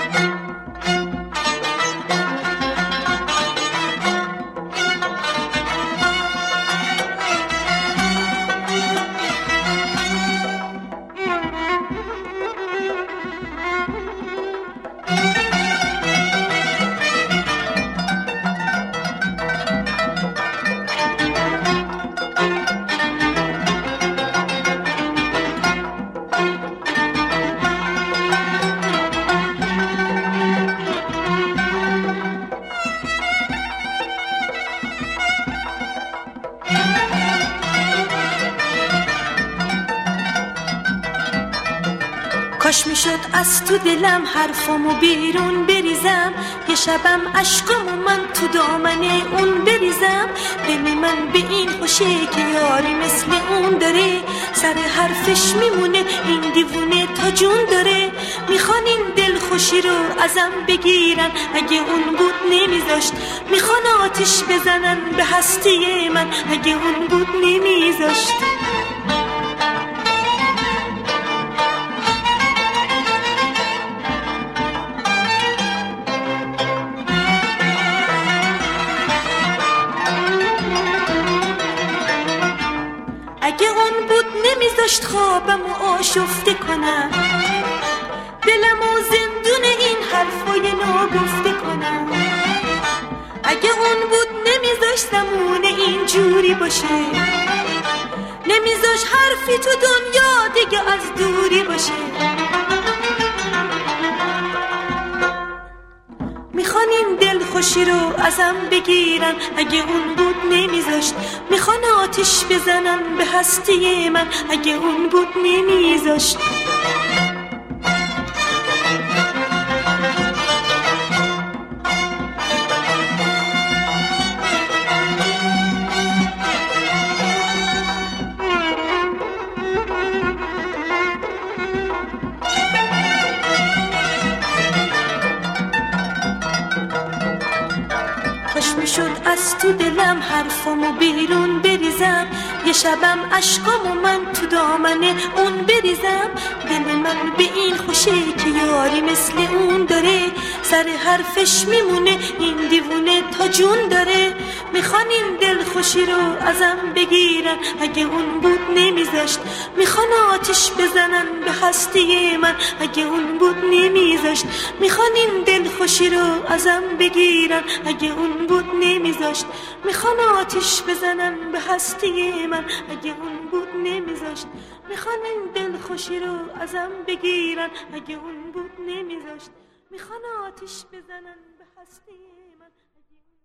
کاش میشد از تو دلم حرفمو بیرون بریزم، یه شبم عشقمو من تو دامن اون بریزم. دل من به این خوشه که یاری مثل اون داره، سر حرفش میمونه این دیوونه تا جون داره. میخوان این دل خوشی رو ازم بگیرن، اگه اون بود نمیذاشت. میخوان آتش بزنن به هستی من، اگه اون بود نمیذاشت. اگه اون بود نمیذاشت خوابمو آشفته کنم، دلمو زندون این حرفای ناگفته کنم. اگه اون بود نمیذاشت زمونه این جوری باشه، نمیذاشت حرفی تو دنیا دیگه از دوری باشه. میخوان این دل خوشی رو ازم بگیرن، اگه اون بود نمیذاشت. میخوان آتش بزنن به هستی من، اگه اون بود نمیذاشت. کاش میشد از تو دلم حرفمو بیرون بریزم، یه شبم عشقامو من تو دامن اون بریزم. دل من به این خوشه که یاری مثل اون داره، سر حرفش میمونه این دیوونه تا جون داره. میخوان این دل خوشی رو ازم بگیرن، اگه اون بود نمیذاشت. میخوان آتش بزنن به هستی من، اگه اون بود نمیذاشت. میخوان این دل خوشی رو ازم بگیرن، اگه اون بود نمیذاشت. میخوان آتش بزنن به هستی من، اگه اون بود نمیذاشت. میخوان این دل خوشی رو ازم بگیرن، اگه اون بود نمیذاشت. میخوان آتش بزنن به هستی من.